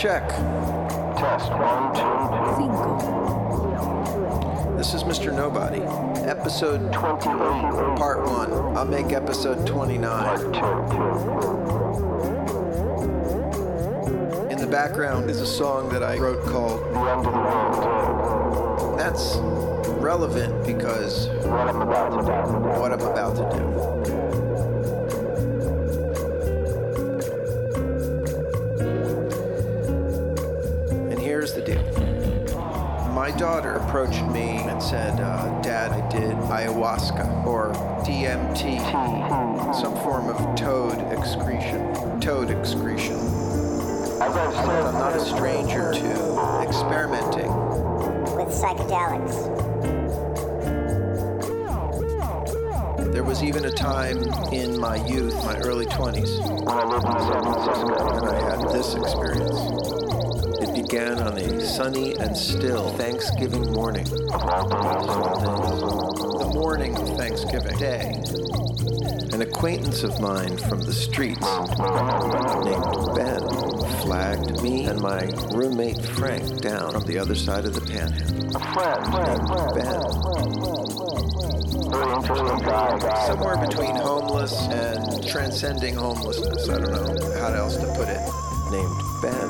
Check. Test 1, 2, 3. 5. This is Mr. Nobody. Episode 28. Part 1. I'll make episode 29. Part 2. In the background is a song that I wrote called The End of the World. That's relevant because What I'm about to do. what I'm about to do. And here's the deal. My daughter approached me and said, Dad, I did ayahuasca or DMT, some form of toad excretion. As I've said, I'm not a stranger to experimenting. with psychedelics. There was even a time in my youth, my early 20s, when I lived in San Francisco, and I had this experience. It began on a sunny and still Thanksgiving morning. The morning of Thanksgiving Day. An acquaintance of mine from the streets named Ben flagged me and my roommate Frank down on the other side of the panhandle. a friend, Ben. very interesting guy. Somewhere between homeless and transcending homelessness. I don't know how else to put it. Named Ben.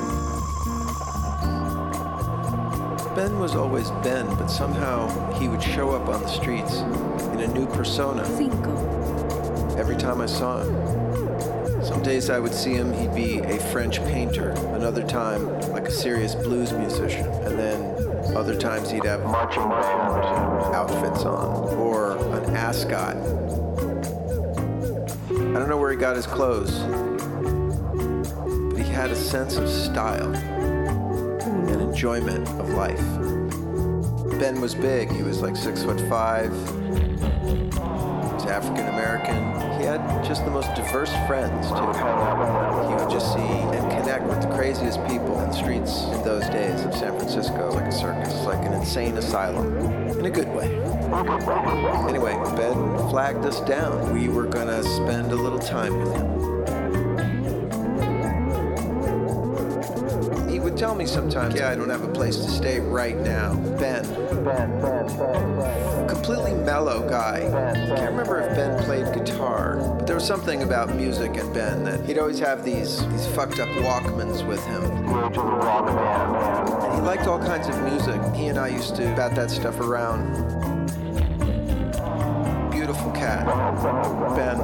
Ben was always Ben, but somehow he would show up on the streets in a new persona 5. every time I saw him. Some days I would see him, he'd be a French painter. Another time, like a serious blues musician. And then other times he'd have Marching band. outfits on, or an ascot. I don't know where he got his clothes, but he had a sense of style and enjoyment of life. Ben was big. He was like 6'5". He was African American. He had just the most diverse friends too. He would just see and connect with the craziest people in the streets in those days of San Francisco. Like a circus, like an insane asylum, in a good way. Anyway, Ben flagged us down. We were gonna spend a little time with him. He would tell me sometimes, yeah, I don't have a place to stay right now. Ben, completely mellow guy. I can't remember if Ben played guitar, but there was something about music and Ben that he'd always have these fucked up Walkmans with him. Go to the rock band. And he liked all kinds of music. He and I used to bat that stuff around. Beautiful cat. Ben.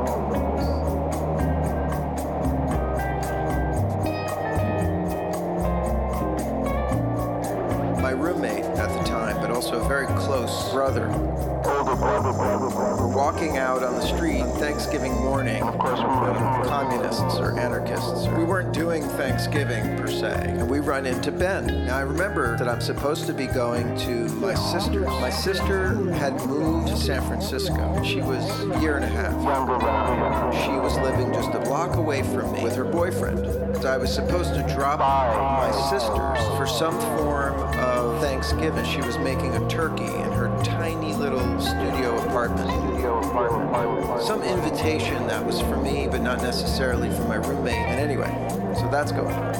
My roommate at the time, but also a very close brother. We're walking out on the street on Thanksgiving morning. Communists or anarchists. We weren't doing Thanksgiving per se. And we run into Ben. Now I remember that I'm supposed to be going to my sister's. My sister had moved to San Francisco. She was a year and a half. She was living just a block away from me with her boyfriend. So I was supposed to drop my sister's for some form of Thanksgiving. She was making a turkey in her tiny little studio apartment. Some invitation that was for me, but not necessarily for my roommate. And anyway, so that's going on.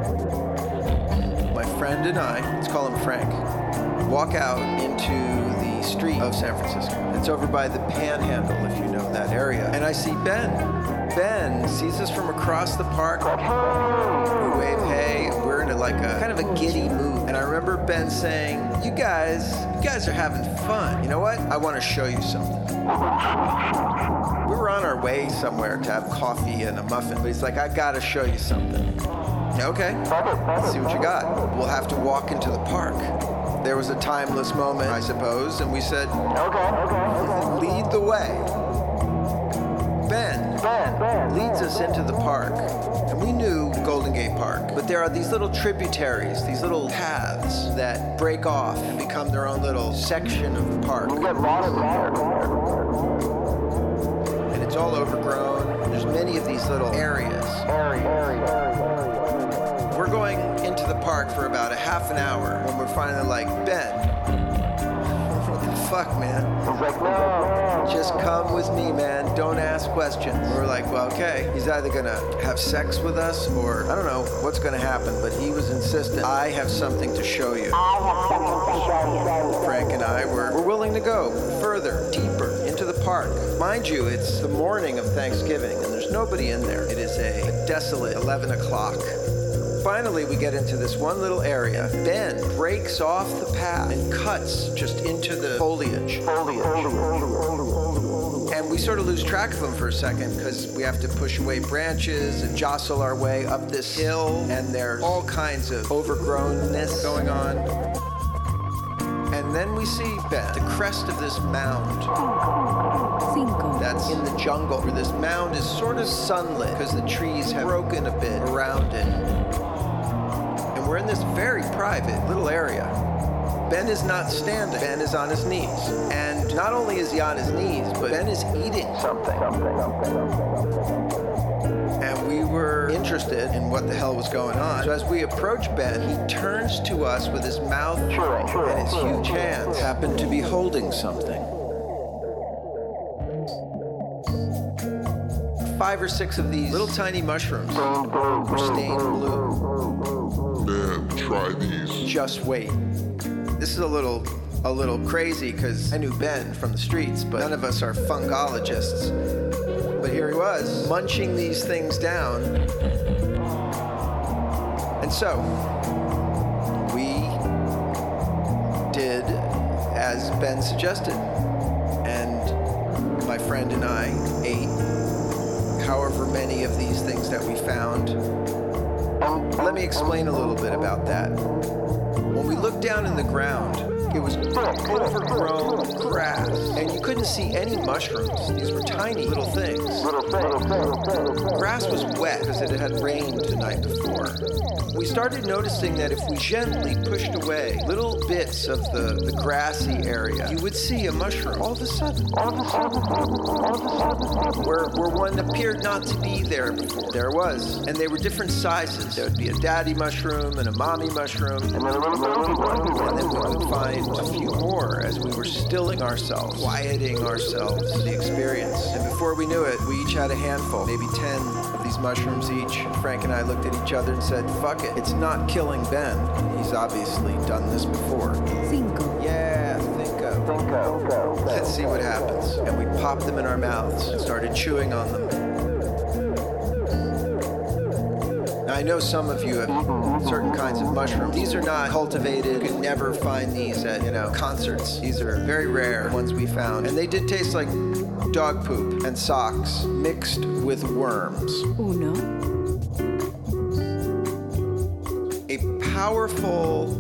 My friend and I, let's call him Frank, walk out into the street of San Francisco. It's over by the Panhandle, if you know that area. And I see Ben. Ben sees us from across the park. We wave hey, and we're in like a kind of a giddy mood. And I remember Ben saying, you guys are having fun. You know what? I want to show you something. We were on our way somewhere to have coffee and a muffin, but he's like, I gotta show you something. Okay, let's see what you got. We'll have to walk into the park. There was a timeless moment, I suppose, and we said, lead the way. Ben leads us into the park, and we knew Golden Gate Park, but there are these little tributaries, these little paths that break off and become their own little section of the park. And it's all overgrown. There's many of these little areas. We're going into the park for about a half an hour when we're finally like, Ben, what the fuck, man? He's like, no. Just come with me, man. Don't ask questions. We're like, well, okay. He's either gonna have sex with us or I don't know what's gonna happen, but he was insistent. I have something to show you. Frank and I were willing to go further, deeper into the park. Mind you, it's the morning of Thanksgiving and there's nobody in there. It is a desolate 11 o'clock. Finally, we get into this one little area. Ben breaks off the path and cuts just into the foliage. And we sort of lose track of him for a second because we have to push away branches and jostle our way up this hill, and there's all kinds of overgrownness going on. And then we see Ben, the crest of this mound. That's in the jungle, where this mound is sort of sunlit because the trees have broken a bit around it. And we're in this very private little area. Ben is not standing. Ben is on his knees. And not only is he on his knees, but Ben is eating something. And we were interested in what the hell was going on. So as we approach Ben, he turns to us with his mouth and his huge hands happen to be holding something. 5 or 6 of these little tiny mushrooms were stained blue. Man, try these. Just wait. This is a little crazy because I knew Ben from the streets, but none of us are fungologists. But here he was, munching these things down. And so, we did as Ben suggested. And my friend and I ate however many of these things that we found. Let me explain a little bit about that. When we looked down in the ground, it was overgrown grass, and you couldn't see any mushrooms. These were tiny little things. Grass was wet because it had rained the night before. We started noticing that if we gently pushed away little bits of the grassy area, you would see a mushroom all of a sudden. Where one appeared not to be there before, there was. And they were different sizes. There would be a daddy mushroom and a mommy mushroom. And then we would find a few more as we were stilling ourselves, quieting ourselves to the experience. And before we knew it, we each had a handful, maybe 10 of these mushrooms each. Frank and I looked at each other and said, fuck it, it's not killing Ben. He's obviously done this before. Cinco. Yeah, Cinco. Let's see what happens. And we popped them in our mouths and started chewing on them. Now, I know some of you have eaten certain kinds of mushrooms. These are not cultivated. You can never find these at, concerts. These are very rare, ones we found. And they did taste like dog poop and socks mixed with worms. Uno. A powerful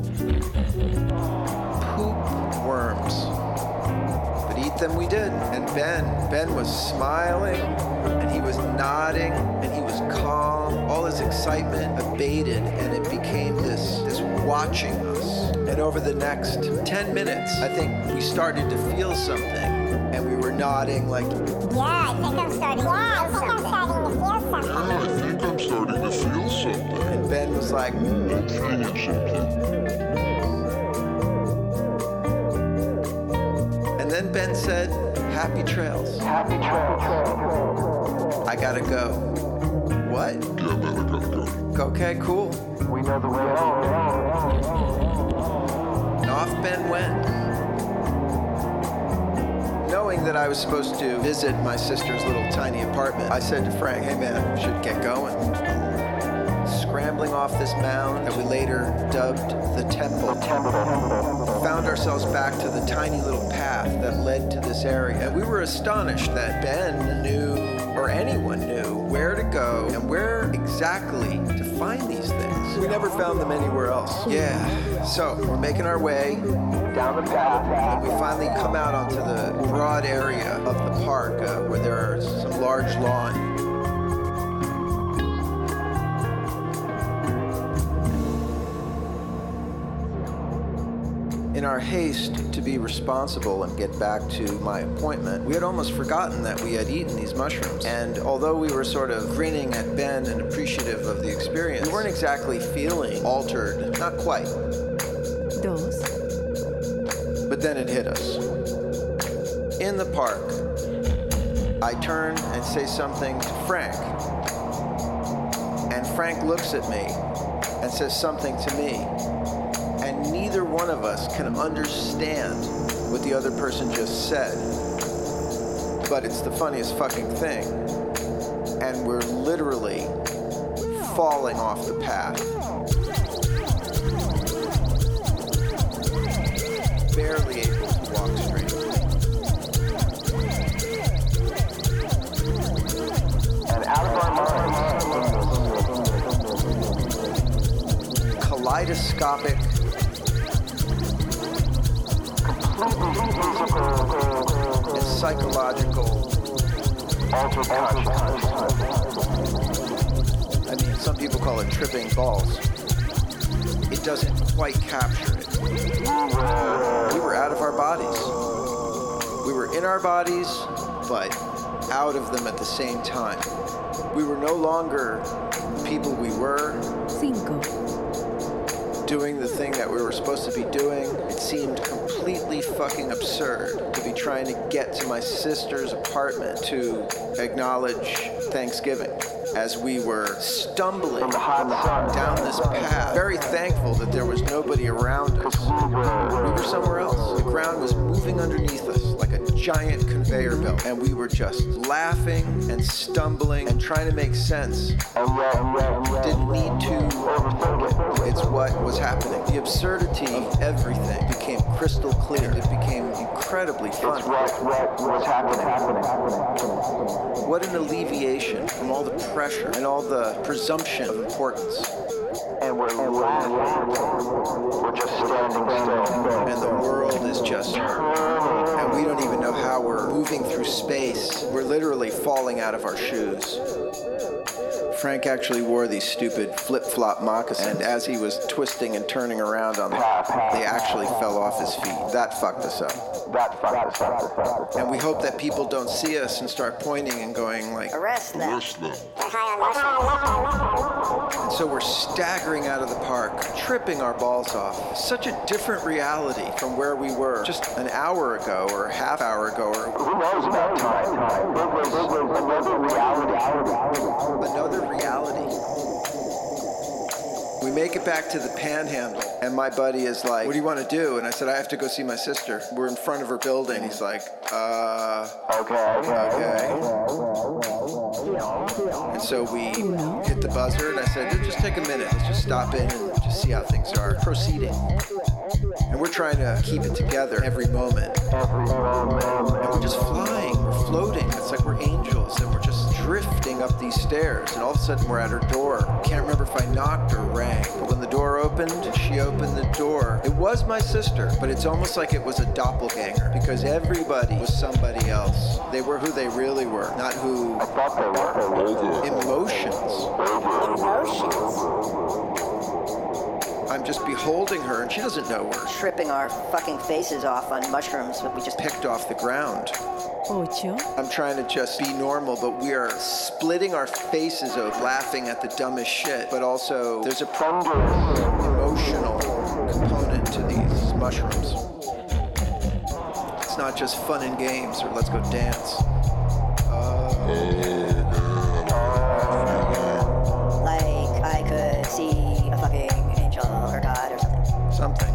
poop worms. But eat them we did. And Ben was smiling, and he was nodding, and he was calm. All his excitement abated, and it became this watching us. And over the next 10 minutes, I think we started to feel something. And we were nodding like, Yeah, I think I'm starting to feel something. I think I'm starting to feel something. and Ben was like, I'm feeling something. and then Ben said, happy trails. Happy trails. I gotta go. What? Yeah, man, I gotta go. Okay, cool. We know the way home. And off Ben went. Knowing that I was supposed to visit my sister's little tiny apartment, I said to Frank, hey man, we should get going. Scrambling off this mound that we later dubbed the temple, found ourselves back to the tiny little path that led to this area. And we were astonished that Ben knew, or anyone knew, where to go and where exactly to find these things. We never found them anywhere else. Yeah, so we're making our way Down the path. and we finally come out onto the broad area of the park where there are some large lawn. In our haste to be responsible and get back to my appointment, we had almost forgotten that we had eaten these mushrooms. And although we were sort of grinning at Ben and appreciative of the experience, we weren't exactly feeling altered, not quite. Dos. But then it hit us. the park, I turn and say something to Frank. And Frank looks at me and says something to me. And neither one of us can understand what the other person just said. But it's the funniest fucking thing. And we're literally falling off the path. Barely able to walk straight. And out of our minds, Kaleidoscopic, completely physical, and psychological. altered consciousness. I mean, some people call it tripping balls. It doesn't quite capture it. We were out of our bodies. We were in our bodies, but out of them at the same time. We were no longer the people we were. 5, Doing the thing that we were supposed to be doing. It seemed completely fucking absurd to be trying to get to my sister's apartment to acknowledge Thanksgiving as we were stumbling From the hot sun. down this path. Very thankful that there was nobody around us. We were somewhere else. The ground was moving underneath us like a giant conveyor belt, and we were just laughing and stumbling and trying to make sense. And yet, Didn't need to overthink it. It's what was happening. The absurdity of everything became crystal clear. It became incredibly fun. It's what's happening. What an alleviation from all the pressure and all the presumption of importance. And we're laughing. We're just standing still. And the world is just turning. And we don't even know how we're moving through space. We're literally falling out of our shoes. Frank actually wore these stupid flip-flop moccasins, and as he was twisting and turning around on them, they actually fell off his feet. That fucked us up. And we hope that people don't see us and start pointing and going like, Arrest them. Arrest them. They're high on mushrooms. and so we're staggering out of the park, tripping our balls off. Such a different reality from where we were just an hour ago or a half hour ago or Who knows about time? It was another reality. another reality. We make it back to the Panhandle, and my buddy is like, what do you want to do? And I said, I have to go see my sister. We're in front of her building. He's like, okay. And so we hit the buzzer, and I said, just take a minute. Let's just stop in and just see how things are proceeding. And we're trying to keep it together every moment. And we're just flying, we're floating. It's like we're angels, and we're just drifting up these stairs. And all of a sudden, we're at her door. Can't remember if I knocked or rang. But when the door opened, and she opened the door, it was my sister, but it's almost like it was a doppelganger, because everybody was somebody else. They were who they really were, not who I thought they were. emotions. I'm just beholding her, and she doesn't know her. Tripping our fucking faces off on mushrooms, but we just Picked off the ground. 8, I'm trying to just be normal, but we are splitting our faces open, laughing at the dumbest shit. But also, there's a emotional component to these mushrooms. It's not just fun and games or let's go dance. like I could see a fucking angel or God or something.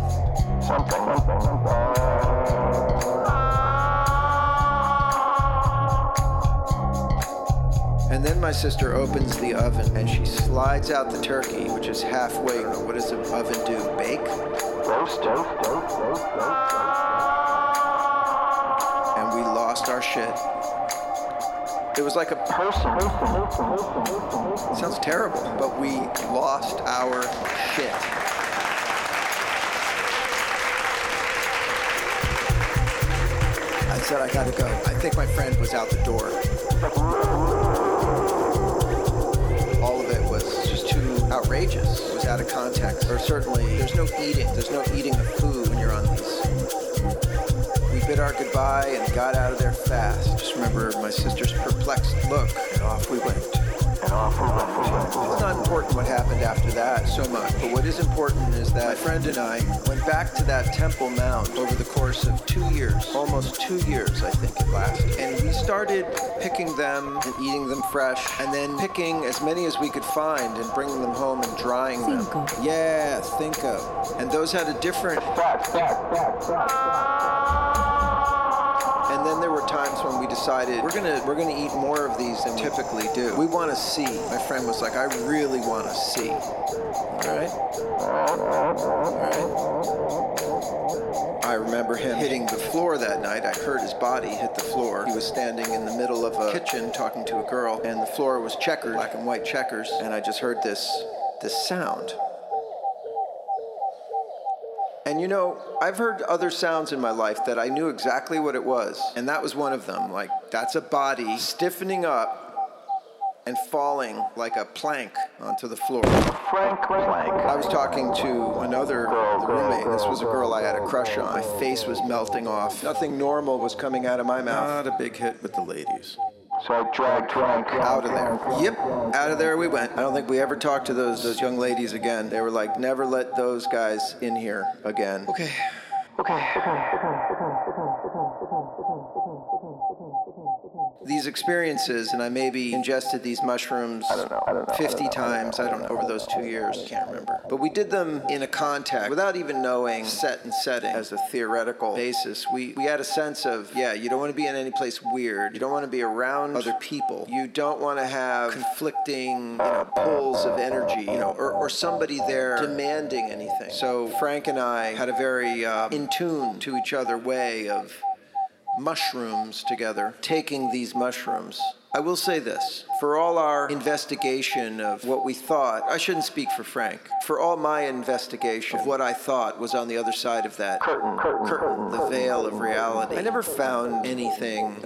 And then my sister opens the oven and she slides out the turkey, which is halfway. What does the oven do? Bake? And we lost our shit. It was like a person. It sounds terrible, but we lost our shit. I said I gotta go. I think my friend was out the door. All of it was just too outrageous. It was out of context. Or certainly, there's no eating. There's no eating of food when you're on these. We bid our goodbye and got out of there fast. Just remember my sister's perplexed look, and off we went. It's not important what happened after that so much, but what is important is that my friend and I went back to that Temple Mount over the course of 2 years, almost 2 years I think it lasted. And we started picking them and eating them fresh, and then picking as many as we could find and bringing them home and drying them. Yeah, Cinco. And those had a different... And then there were times when we decided we're gonna eat more of these than we typically do. We want to see. My friend was like, I really want to see. All right? I remember him hitting the floor that night. I heard his body hit the floor. He was standing in the middle of a kitchen talking to a girl, and the floor was checkered, black and white checkers, and I just heard this sound. And you know, I've heard other sounds in my life that I knew exactly what it was, and that was one of them. Like, that's a body stiffening up and falling like a plank onto the floor. Plank. I was talking to another roommate. This was a girl I had a crush on. My face was melting off. Nothing normal was coming out of my mouth. Not a big hit with the ladies. So I dragged out of there. Yep, out of there we went. I don't think we ever talked to those young ladies again. They were like, never let those guys in here again. Okay. These experiences, and I maybe ingested these mushrooms 50 times, I don't know, over those 2 years, can't remember. But we did them in a context, without even knowing set and setting as a theoretical basis. We had a sense of, you don't want to be in any place weird. You don't want to be around other people. You don't want to have conflicting, pulls of energy, or somebody there demanding anything. So Frank and I had a very in tune to each other way of mushrooms together, taking these mushrooms. I will say this, for all our investigation of what we thought, I shouldn't speak for Frank, for all my investigation of what I thought was on the other side of that curtain, the veil of reality, I never found anything.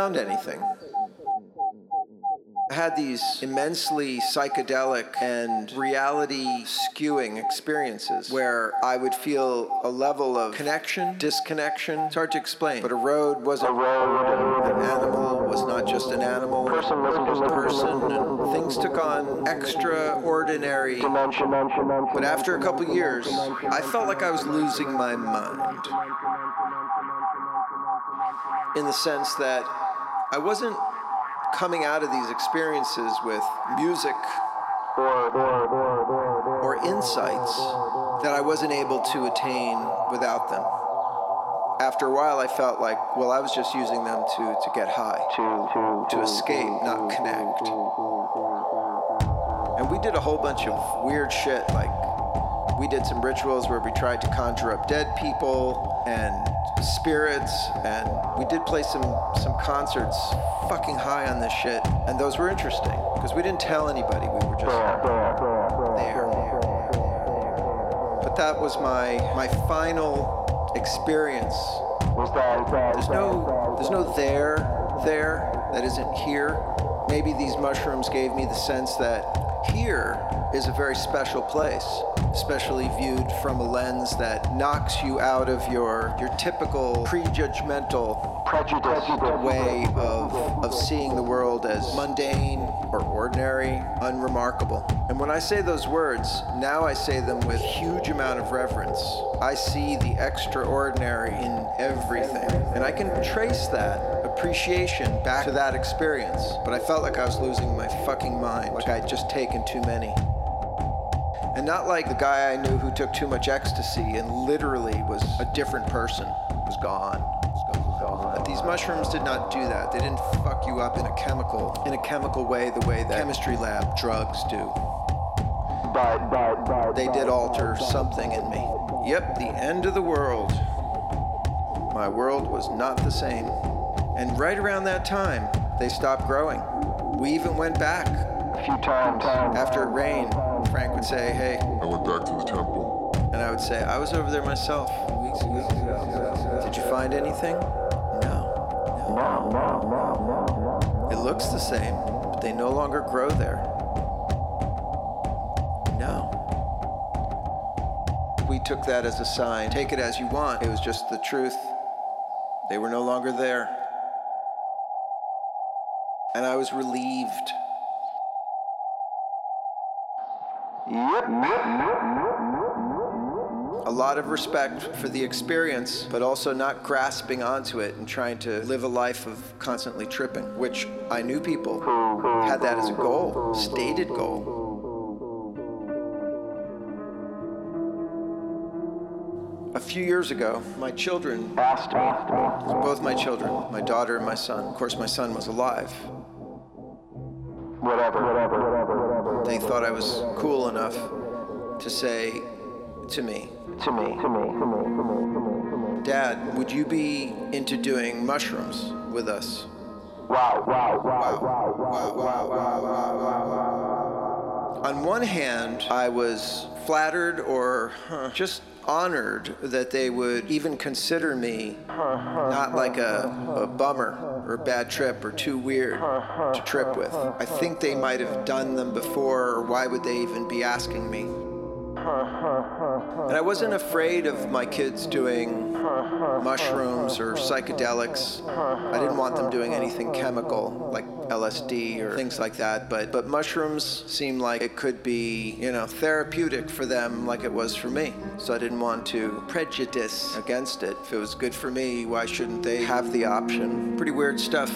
I had these immensely psychedelic and reality skewing experiences where I would feel a level of connection, disconnection. It's hard to explain, but a road wasn't a road, an animal was not just an animal, a person wasn't just a person, and things took on extraordinary dimension. But after a couple years, I felt like I was losing my mind. In the sense that I wasn't coming out of these experiences with music or insights that I wasn't able to attain without them. After a while, I felt like, I was just using them to get high, to escape, not connect. And we did a whole bunch of weird shit, like we did some rituals where we tried to conjure up dead people and spirits, and we did play some concerts fucking high on this shit, and those were interesting because we didn't tell anybody, we were just there. But that was my final experience. There's no there that isn't here. Maybe these mushrooms gave me the sense that here is a very special place, especially viewed from a lens that knocks you out of your typical prejudgmental, prejudiced way of seeing the world as mundane or ordinary, unremarkable. And when I say those words, now I say them with huge amount of reverence. I see the extraordinary in everything. And I can trace that appreciation back to that experience. But I felt like I was losing my fucking mind, like I'd just taken too many. And not like the guy I knew who took too much ecstasy and literally was a different person, was gone. But these mushrooms did not do that. They didn't fuck you up in a chemical way, the way that chemistry lab drugs do. But they did alter something in me. Yep, the end of the world. My world was not the same. And right around that time, they stopped growing. We even went back a few times. After it rained, Frank would say, hey. I went back to the temple. And I would say, I was over there myself. Did you find anything? No. It looks the same, but they no longer grow there. No. We took that as a sign. Take it as you want. It was just the truth. They were no longer there. And I was relieved. A lot of respect for the experience, but also not grasping onto it and trying to live a life of constantly tripping, which I knew people who had that as a goal, stated goal. A few years ago, my children asked me, both my children, my daughter and my son, of course my son was alive. Whatever. They thought I was cool enough to say to me, Dad, would you be into doing mushrooms with us? Wow. On one hand, I was flattered or just honored that they would even consider me not like a bummer or a bad trip or too weird to trip with. I think they might have done them before, or why would they even be asking me? And I wasn't afraid of my kids doing mushrooms or psychedelics. I didn't want them doing anything chemical like LSD or things like that, but mushrooms seemed like it could be, therapeutic for them like it was for me. So I didn't want to prejudice against it. If it was good for me, why shouldn't they have the option? Pretty weird stuff.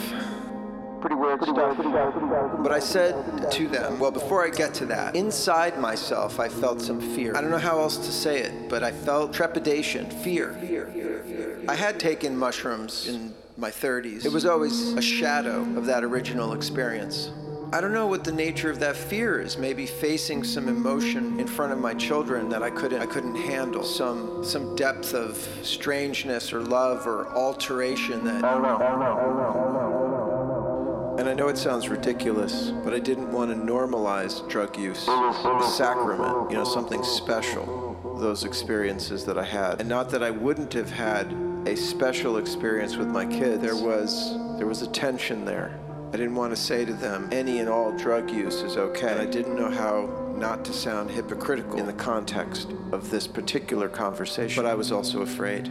But I said to them, well, before I get to that, inside myself, I felt some fear. I don't know how else to say it, but I felt trepidation, fear. I had taken mushrooms in my 30s. It was always a shadow of that original experience. I don't know what the nature of that fear is. Maybe facing some emotion in front of my children that I couldn't handle. Some depth of strangeness or love or alteration that... I don't know. And I know it sounds ridiculous, but I didn't want to normalize drug use. A sacrament, something special, those experiences that I had. And not that I wouldn't have had a special experience with my kids. There was a tension there. I didn't want to say to them, any and all drug use is okay. And I didn't know how not to sound hypocritical in the context of this particular conversation, but I was also afraid.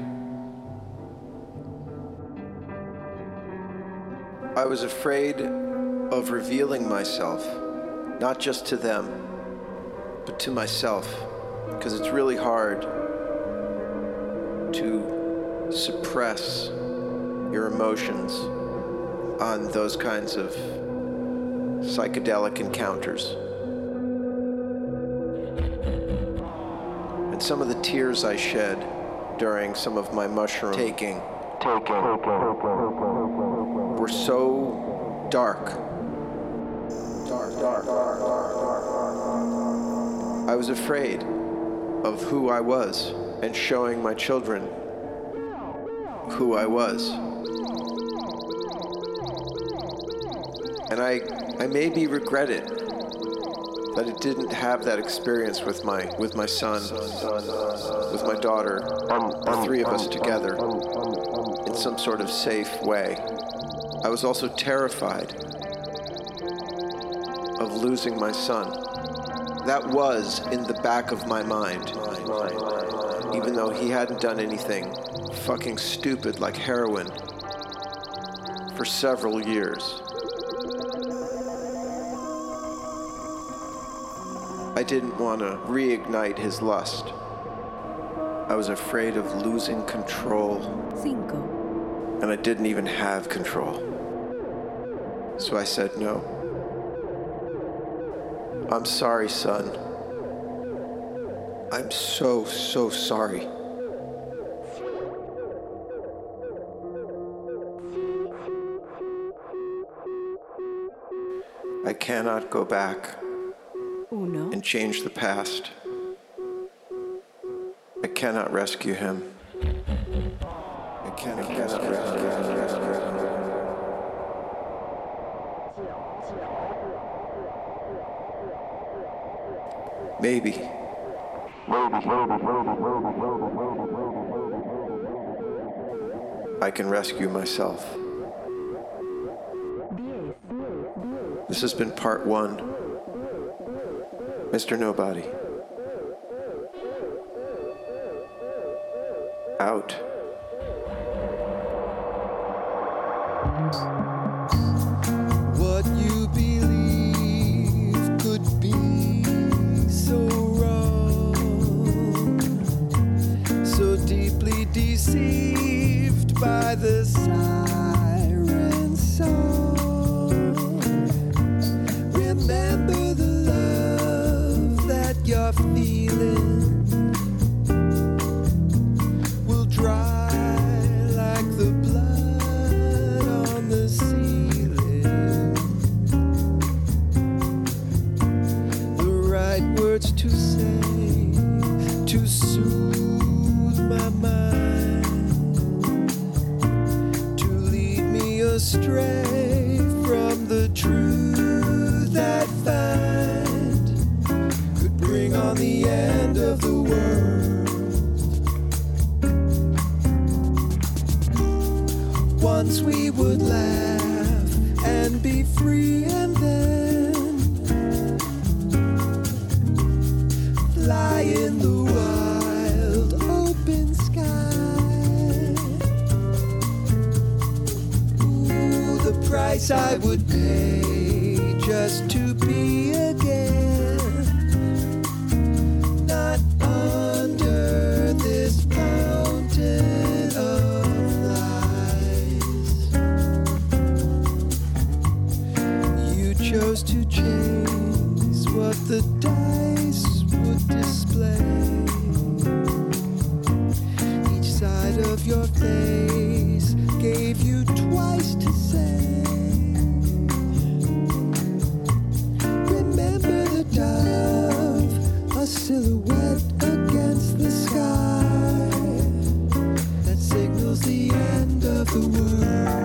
I was afraid of revealing myself, not just to them, but to myself, because it's really hard to suppress your emotions on those kinds of psychedelic encounters. And some of the tears I shed during some of my mushroom taking were so dark. I was afraid of who I was and showing my children who I was. And I maybe regret it that I didn't have that experience with my son, with my daughter, the three of us together in some sort of safe way. I was also terrified of losing my son. That was in the back of my mind, even though he hadn't done anything fucking stupid like heroin for several years. I didn't want to reignite his lust. I was afraid of losing control. 5. And I didn't even have control. So I said no. I'm sorry, son. I'm so sorry. I cannot go back and change the past. I cannot rescue him. I cannot rescue him. Maybe. I can rescue myself. This has been part 1. Mr. Nobody. Out. What you believe could be so just to be again, not under this mountain of lies. You chose to chase what the dice would display. Each side of your face gave you twice to say. Remember the dove, a silhouette against the sky that signals the end of the world.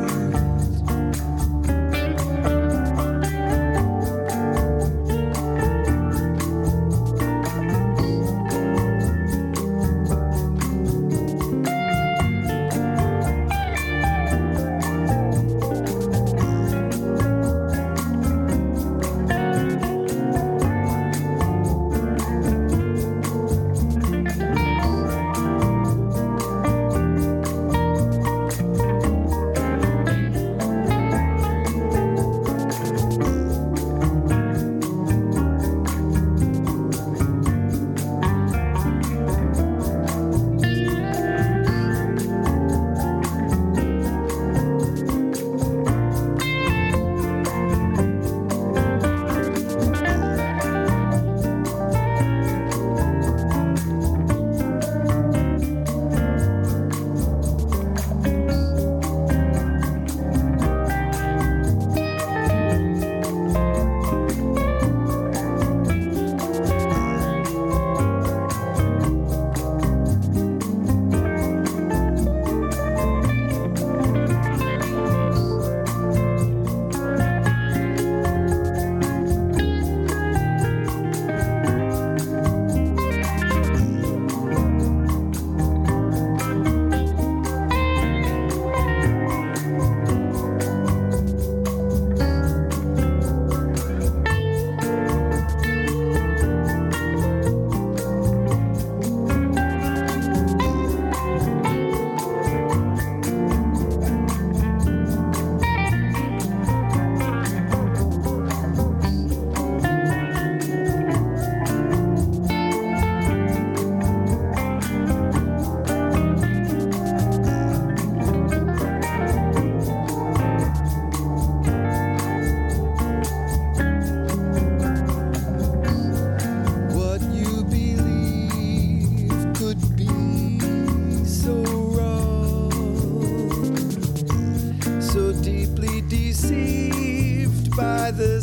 The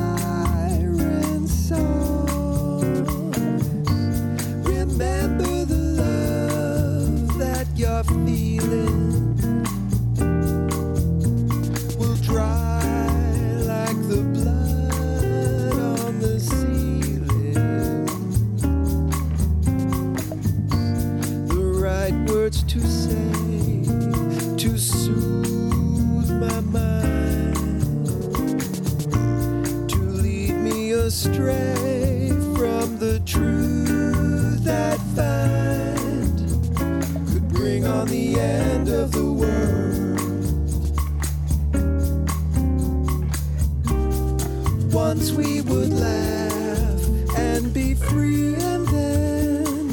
siren song. Remember the love that you're feeling will dry like the blood on the ceiling. The right words to say to soothe my mind, astray from the truth that find could bring on the end of the world. Once we would laugh and be free, and then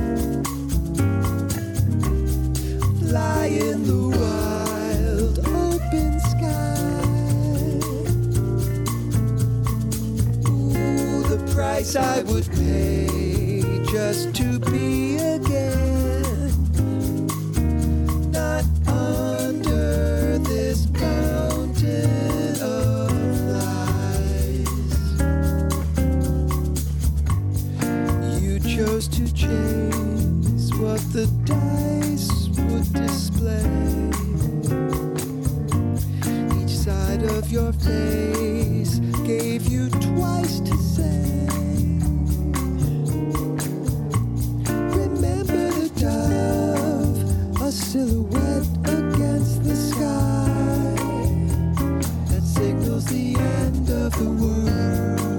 fly in the wild open sky. Price I would pay just to be again, not under this mountain of lies. You chose to chase what the dice would display. Each side of your face gave you twice to say. A silhouette against the sky that signals the end of the world.